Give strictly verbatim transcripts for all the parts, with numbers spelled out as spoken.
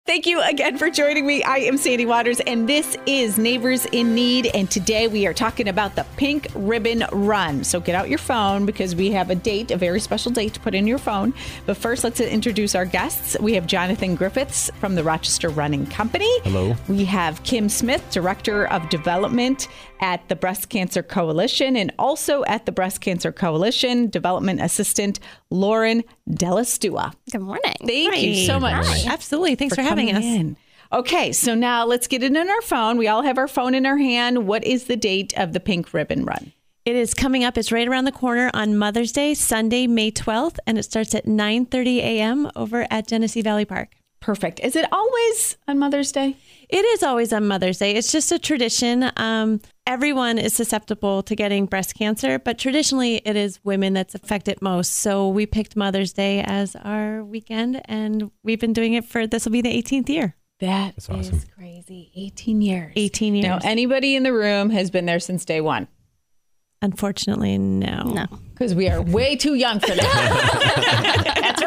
Thank you again for joining me. I am Sandy Waters, and this is Neighbors in Need. And today we are talking about the Pink Ribbon Run. So get out your phone because we have a date, a very special date to put in your phone. But first, let's introduce our guests. We have Jonathan Griffiths from the Rochester Running Company. Hello. We have Kim Smith, Director of Development at the Breast Cancer Coalition, and also at the Breast Cancer Coalition, Development Assistant Lauren Delastua. Good morning. Thank Hi. you so much. Hi. Absolutely. Thanks for, for having us. In. Okay, so now let's get it in our phone. We all have our phone in our hand. What is the date of the Pink Ribbon Run? It is coming up. It's right around the corner on Mother's Day, Sunday, May twelfth, and it starts at nine thirty a.m. over at Genesee Valley Park. Perfect. Is it always on Mother's Day? It is always on Mother's Day. It's just a tradition. Um, everyone is susceptible to getting breast cancer, but traditionally it is women that's affected most. So we picked Mother's Day as our weekend, and we've been doing it for, this will be the eighteenth year. That That's awesome. is crazy. eighteen years. eighteen years. Now, anybody in the room has been there since day one? Unfortunately, no. No. Because we are way too young for that. That's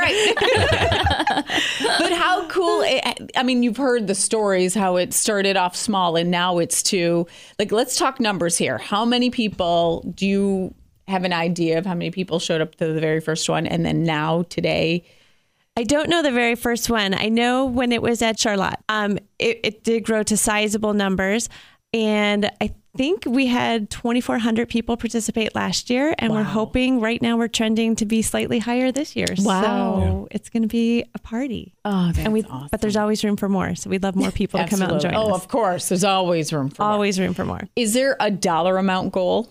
right. But how cool. It, I mean, you've heard the stories, how it started off small and now it's to, like, let's talk numbers here. How many people, do you have an idea of how many people showed up to the very first one? And then now, today? I don't know the very first one. I know when it was at Charlotte, um, it, it did grow to sizable numbers. And I think we had twenty-four hundred people participate last year. And Wow. we're hoping right now we're trending to be slightly higher this year. Wow. So it's going to be a party. Oh, that's and we, awesome. But there's always room for more. So we'd love more people to come out and join oh, us. of course. There's always room for more. Always room for more. Is there a dollar amount goal?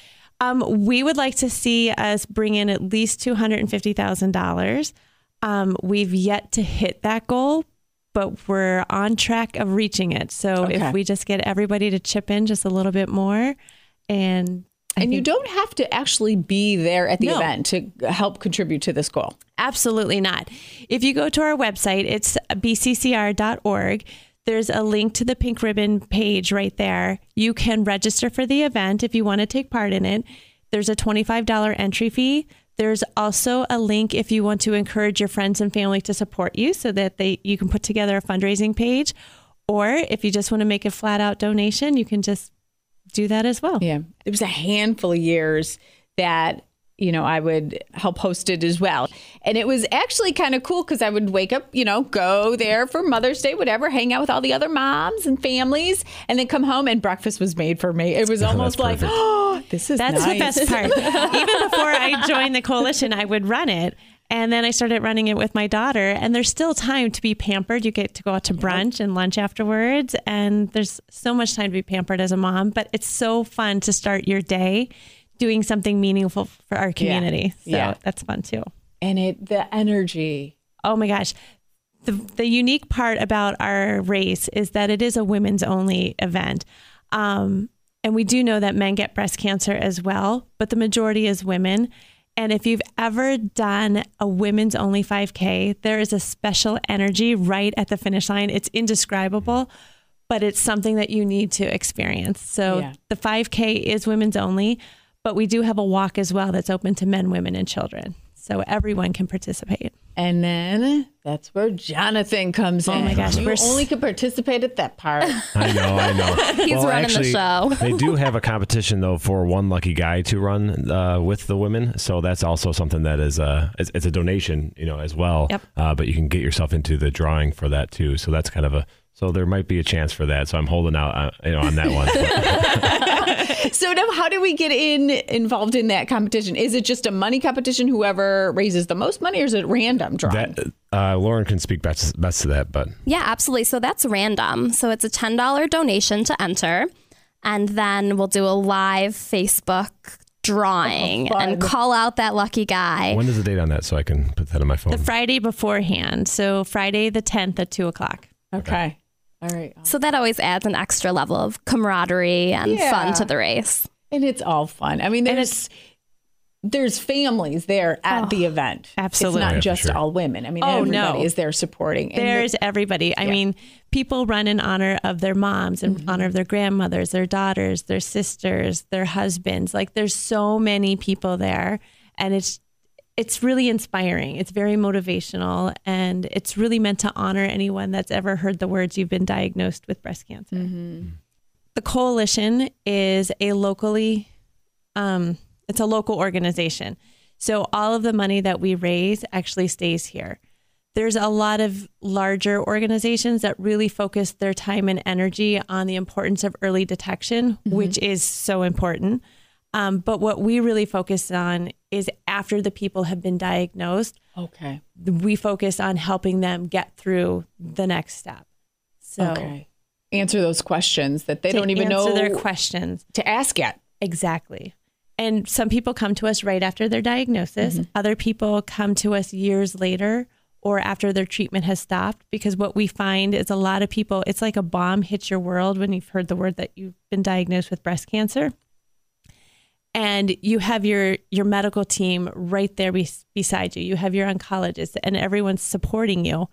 Um, we would like to see us bring in at least two hundred fifty thousand dollars. Um, we've yet to hit that goal, but we're on track of reaching it. So Okay. if we just get everybody to chip in just a little bit more, and I And you think- don't have to actually be there at the No. event to help contribute to this goal. Absolutely not. If you go to our website, it's b c c r dot org. There's a link to the Pink Ribbon page right there. You can register for the event if you want to take part in it. There's a twenty-five dollars entry fee. There's also a link if you want to encourage your friends and family to support you so that they you can put together a fundraising page. Or if you just want to make a flat out donation, you can just do that as well. Yeah. It was a handful of years that, you know, I would help host it as well. And it was actually kind of cool because I would wake up, you know, go there for Mother's Day, whatever, hang out with all the other moms and families, and then come home and breakfast was made for me. It was Oh, almost that's like, perfect. oh, this is That's nice. the best part. Even before I joined the coalition, I would run it. And then I started running it with my daughter. And there's still time to be pampered. You get to go out to brunch and lunch afterwards. And there's so much time to be pampered as a mom. But it's so fun to start your day doing something meaningful for our community. So Yeah. that's fun too. And it, the energy. Oh my gosh. The, the unique part about our race is that it is a women's only event. Um, and we do know that men get breast cancer as well, but the majority is women. And if you've ever done a women's only five K, there is a special energy right at the finish line. It's indescribable, but it's something that you need to experience. So Yeah. the five K is women's only, but we do have a walk as well that's open to men, women, and children. So everyone can participate. And then that's where Jonathan comes in. Oh my gosh, You we're s- only could participate at that part. I know, I know. He's running the show. They do have a competition though for one lucky guy to run uh, with the women, so that's also something that is uh, it's, it's a donation, you know, as well. Yep. Uh, but you can get yourself into the drawing for that too. So that's kind of a so there might be a chance for that. So I'm holding out, uh, you know, on that one. So now, how do we get in involved in that competition? Is it just a money competition? Whoever raises the most money, or is it random drawing? that uh, Lauren can speak best, best to that, but Yeah, absolutely. So that's random. So it's a ten dollars donation to enter. And then we'll do a live Facebook drawing Oh, fun. and call out that lucky guy. when is the date on that so I can put that on my phone? The Friday beforehand. So Friday the tenth at two o'clock. Okay. All right. So that always adds an extra level of camaraderie and Yeah. fun to the race. And it's all fun. I mean, there's there's families there at the event. absolutely. It's Yeah, not for just sure. all women. I mean, Oh, everybody no. is there supporting. And There's everybody. I Yeah. mean, people run in honor of their moms, in honor of their grandmothers, their daughters, their sisters, their husbands. Like there's so many people there. And it's it's really inspiring. It's very motivational, and it's really meant to honor anyone that's ever heard the words you've been diagnosed with breast cancer. Mm-hmm. The coalition is a locally, um, it's a local organization. So all of the money that we raise actually stays here. There's a lot of larger organizations that really focus their time and energy on the importance of early detection, mm-hmm. which is so important. Um, but what we really focus on is after the people have been diagnosed, okay, we focus on helping them get through the next step. So okay. Answer those questions that they to don't even answer know their questions to ask yet. Exactly. And some people come to us right after their diagnosis. Mm-hmm. Other people come to us years later or after their treatment has stopped, because what we find is a lot of people, it's like a bomb hits your world when you've heard the word that you've been diagnosed with breast cancer. And you have your, your medical team right there be, beside you. You have your oncologist and everyone's supporting you.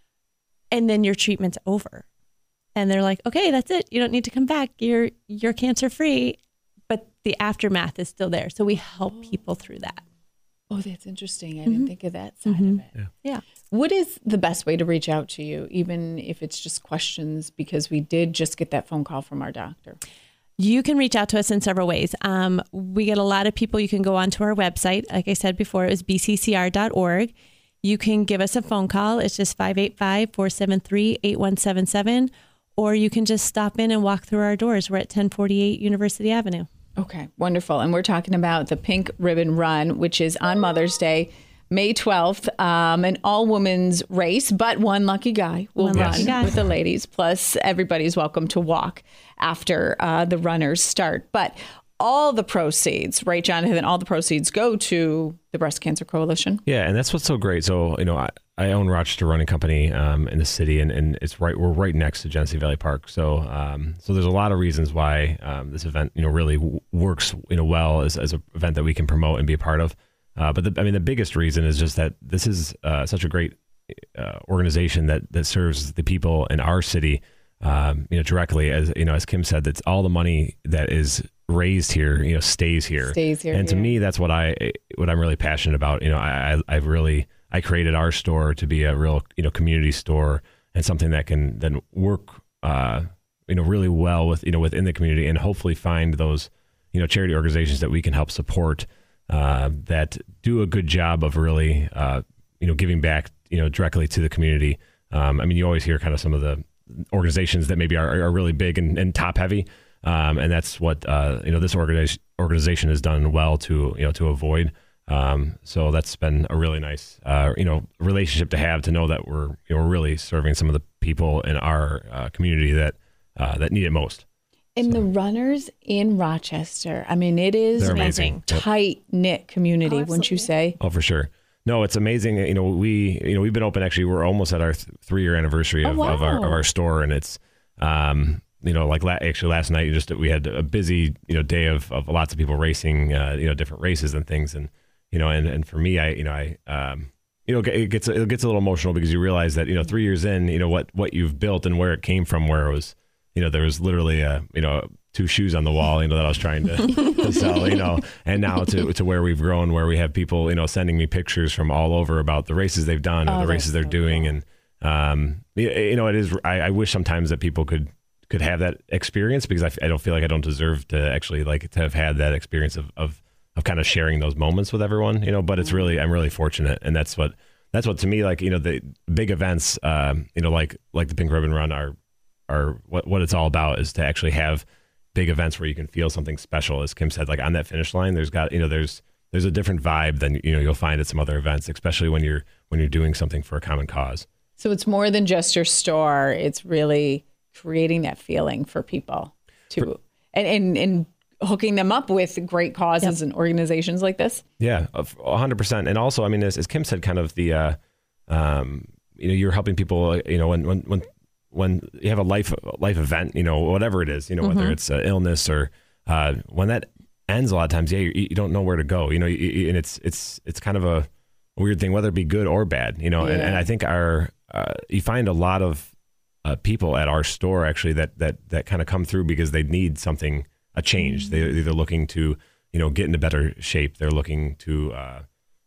And then your treatment's over. And they're like, okay, that's it. You don't need to come back. You're, you're cancer free. But the aftermath is still there. So we help people through that. Oh, that's interesting. I mm-hmm. didn't think of that side mm-hmm. of it. Yeah. yeah. What is the best way to reach out to you, even if it's just questions? Because we did just get that phone call from our doctor. You can reach out to us in several ways. Um, we get a lot of people. You can go onto our website. Like I said before, it was b c c r dot org. You can give us a phone call. It's just five eight five, four seven three, eight one seven seven. Or you can just stop in and walk through our doors. We're at ten forty-eight University Avenue. Okay, wonderful. And we're talking about the Pink Ribbon Run, which is on Mother's Day, May twelfth, um, an all-women's race, but one lucky guy will one run lucky guy. with the ladies. Plus, everybody's welcome to walk after uh, the runners start. But all the proceeds, right, Jonathan, all the proceeds go to the Breast Cancer Coalition. Yeah, and that's what's so great. So, you know, I, I own Rochester Running Company um, in the city, and, and it's right, we're right next to Genesee Valley Park. So, um, so there's a lot of reasons why um, this event, you know, really w- works, you know, well as, as an event that we can promote and be a part of. Uh, but the, I mean, the biggest reason is just that this is uh, such a great uh, organization that that serves the people in our city, um, you know, directly. As you know, as Kim said, that's all the money that is raised here, you know, stays here. Stays here. And to yeah. me, that's what I what I'm really passionate about. You know, I I've really I created our store to be a real, you know, community store and something that can then work, uh, you know, really well with, you know, within the community, and hopefully find those, you know, charity organizations that we can help support uh, that do a good job of really, uh, you know, giving back, you know, directly to the community. Um, I mean, you always hear kind of some of the organizations that maybe are, are really big and, and top heavy. Um, and that's what, uh, you know, this organization organization has done well to, you know, to avoid. Um, so that's been a really nice, uh, you know, relationship to have, to know that we're, you know, we're really serving some of the people in our uh, community that, uh, that need it most. And so. the runners in Rochester, I mean, it is They're an amazing. tight knit community, Oh, wouldn't you say? Oh, for sure. No, it's amazing. You know, we, you know, we've been open, actually, we're almost at our th- three year anniversary of, Oh, wow. of our, of our store. And it's, um, you know, like la- actually last night, just we had a busy, you know, day of, of lots of people racing, uh, you know, different races and things. And, you know, and, and for me, I, you know, I, um, you know, it gets, it gets a little emotional because you realize that, you know, three years in, you know, what, what you've built and where it came from, where it was, you know, there was literally a, you know, two shoes on the wall, you know, that I was trying to, to sell, you know, and now to, to where we've grown, where we have people, you know, sending me pictures from all over about the races they've done or Oh, the races that's they're so doing. cool. And, um, you you know, it is, I, I wish sometimes that people could, could have that experience, because I, I don't feel like I don't deserve to actually like to have had that experience of, of, of kind of sharing those moments with everyone, you know, but it's really, I'm really fortunate. And that's what, that's what to me, like, you know, the big events, um, you know, like, like the Pink Ribbon Run are, are what, what it's all about, is to actually have big events where you can feel something special. As Kim said, like on that finish line, there's got, you know, there's, there's a different vibe than, you know, you'll find at some other events, especially when you're, when you're doing something for a common cause. So it's more than just your store. It's really creating that feeling for people to, For, and, and, and hooking them up with great causes yep. and organizations like this. Yeah, a hundred percent. And also, I mean, as, as Kim said, kind of the, uh, um, you know, you're helping people, you know, when, when, when, when you have a life life event, you know, whatever it is, you know, mm-hmm. whether it's an illness or uh, when that ends, a lot of times, yeah, you, you don't know where to go, you know, you, and it's it's it's kind of a weird thing, whether it be good or bad, you know. Yeah. And, and I think our uh, you find a lot of uh, people at our store actually that that that kind of come through because they need something, a change. Mm-hmm. They're either looking to, you know, get into better shape. They're looking to, uh,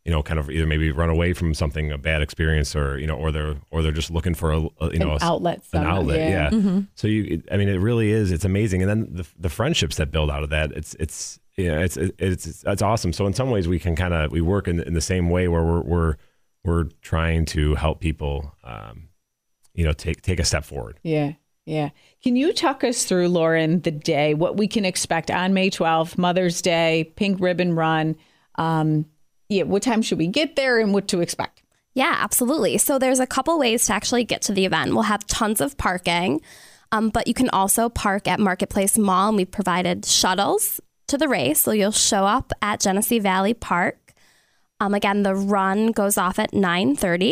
you know, kind of either maybe run away from something, a bad experience, or, you know, or they're, or they're just looking for a, a you know, An a, outlet. an somehow, outlet. yeah. Yeah. Mm-hmm. So you, I mean, it really is, it's amazing. And then the, the friendships that build out of that, it's, it's, yeah, it's, it's, it's, it's awesome. So in some ways we can kind of, we work in, in the same way where we're, we're, we're trying to help people, um, you know, take, take a step forward. Yeah. Yeah. Can you talk us through, Lauren, the day, what we can expect on May twelfth, Mother's Day, Pink Ribbon Run? Um, yeah. What time should we get there and what to expect? Yeah, absolutely. So there's a couple ways to actually get to the event. We'll have tons of parking, um, but you can also park at Marketplace Mall, and we've provided shuttles to the race. So you'll show up at Genesee Valley Park. Um, again, the run goes off at nine thirty.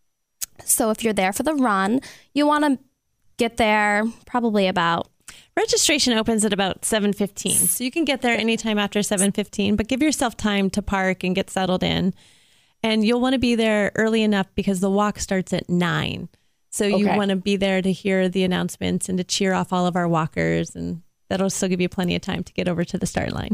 So if you're there for the run, you want to get there probably about... Registration opens at about seven fifteen. So you can get there anytime after seven fifteen, but give yourself time to park and get settled in. And you'll want to be there early enough because the walk starts at nine. So you Okay. want to be there to hear the announcements and to cheer off all of our walkers. And that'll still give you plenty of time to get over to the start line.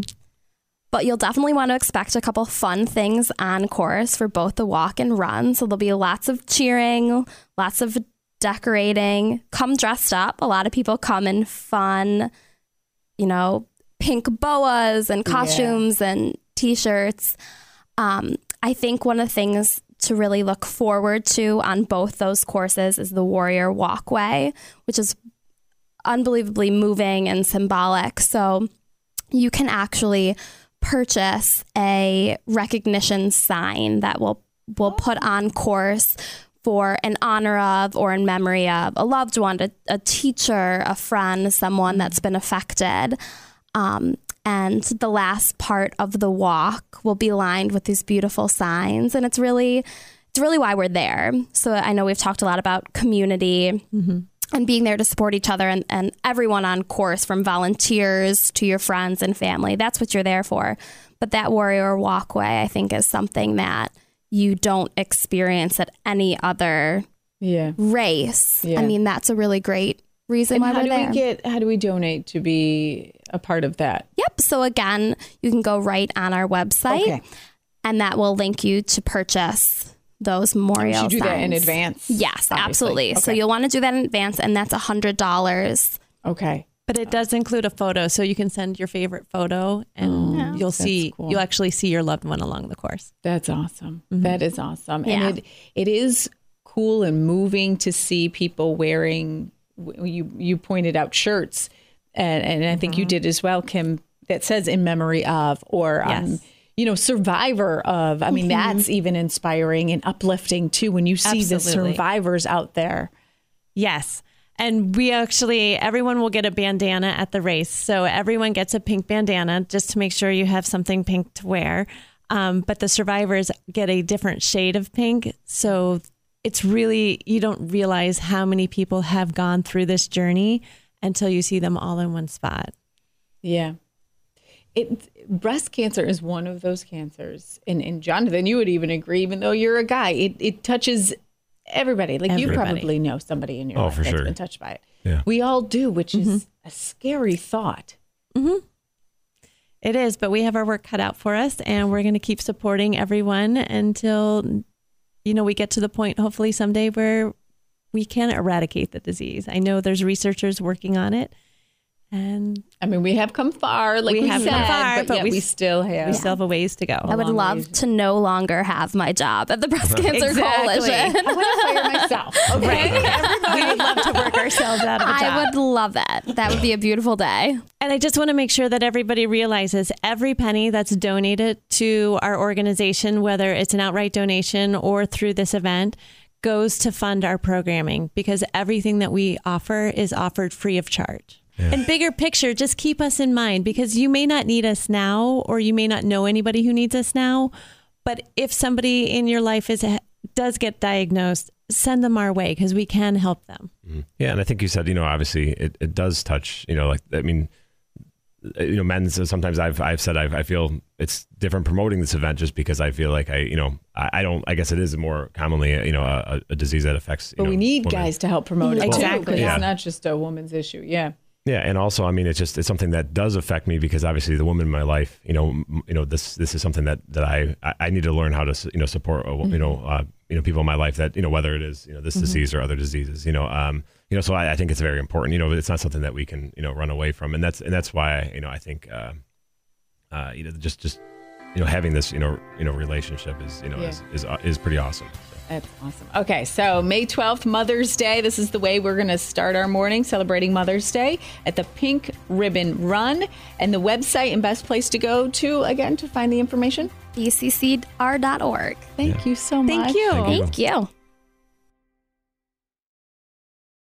But you'll definitely want to expect a couple fun things on course for both the walk and run. So there'll be lots of cheering, lots of decorating. Come dressed up. A lot of people come in fun, you know, pink boas and costumes yeah. and t-shirts. Um, I think one of the things to really look forward to on both those courses is the Warrior Walkway, which is unbelievably moving and symbolic. So you can actually purchase a recognition sign that will will put on course for in honor of or in memory of a loved one, a, a teacher, a friend, someone that's been affected. Um, and the last part of the walk will be lined with these beautiful signs. And it's really, it's really why we're there. So I know we've talked a lot about community mm-hmm. and being there to support each other and, and everyone on course, from volunteers to your friends and family. That's what you're there for. But that Warrior Walkway, I think, is something that you don't experience at any other yeah. race. Yeah. I mean, that's a really great reason and why how we're do there. We get, how do we donate to be a part of that? Yep. So again, you can go right on our website okay. and that will link you to purchase those memorial signs. You do signs. that in advance? Yes, obviously. absolutely. Okay. So you'll want to do that in advance, and that's one hundred dollars. Okay. But it does include a photo, so you can send your favorite photo, and Oh, you'll see cool. you'll actually see your loved one along the course. That's awesome. Mm-hmm. That is awesome. Yeah. And it it is cool and moving to see people wearing, you you pointed out shirts, and, and I think mm-hmm. you did as well, Kim, that says in memory of, or, yes. um, you know, survivor of. I mean, mm-hmm. that's even inspiring and uplifting too, when you see Absolutely. the survivors out there. Yes. And we actually, everyone will get a bandana at the race. So everyone gets a pink bandana just to make sure you have something pink to wear. Um, but the survivors get a different shade of pink. So it's really, you don't realize how many people have gone through this journey until you see them all in one spot. Yeah. It, breast cancer is one of those cancers. And, and Jonathan, you would even agree, even though you're a guy, it, it touches everybody. Like everybody. You probably know somebody in your oh, life for that's sure. been touched by it. Yeah. We all do, which mm-hmm. is a scary thought. Mm-hmm. It is, but we have our work cut out for us, and we're going to keep supporting everyone until, you know, we get to the point, hopefully someday, where we can eradicate the disease. I know there's researchers working on it. And I mean, we have come far, like we, we have said, come far, but, but we, we still have we still have a ways to go. I would love ways. to no longer have my job at the Breast Cancer exactly. Coalition. I want to fire myself. Okay, we would love to work ourselves out of a job. I would love it. That would be a beautiful day. And I just want to make sure that everybody realizes every penny that's donated to our organization, whether it's an outright donation or through this event, goes to fund our programming, because everything that we offer is offered free of charge. Yeah. And bigger picture, just keep us in mind, because you may not need us now, or you may not know anybody who needs us now. But if somebody in your life is does get diagnosed, send them our way, because we can help them. Mm-hmm. Yeah. And I think you said, you know, obviously it, it does touch, you know, like, I mean, you know, men's, sometimes I've, I've said, I've, I feel it's different promoting this event just because I feel like I, you know, I, I don't, I guess it is more commonly, you know, a, a disease that affects, you but know, we need women. guys to help promote it exactly. too, yeah. It's not just a woman's issue. Yeah. Yeah, and also, I mean, it's just it's something that does affect me because obviously the woman in my life, you know, m- you know, this this is something that that I I I need to learn how to you know support uh, you know uh, you know people in my life that you know whether it is you know this Mm-hmm. disease or other diseases, you know, um, you know, so I, I think it's very important. You know, it's not something that we can you know run away from, and that's and that's why you know I think uh, uh, you know just just you know having this you know you know relationship is you know Yeah. is is, uh, is pretty awesome. That's awesome. Okay, so May twelfth, Mother's Day. This is the way we're going to start our morning celebrating Mother's Day at the Pink Ribbon Run. And the website and best place to go to, again, to find the information? B C C R dot org. Thank you so much. Thank you. Thank you. Thank you.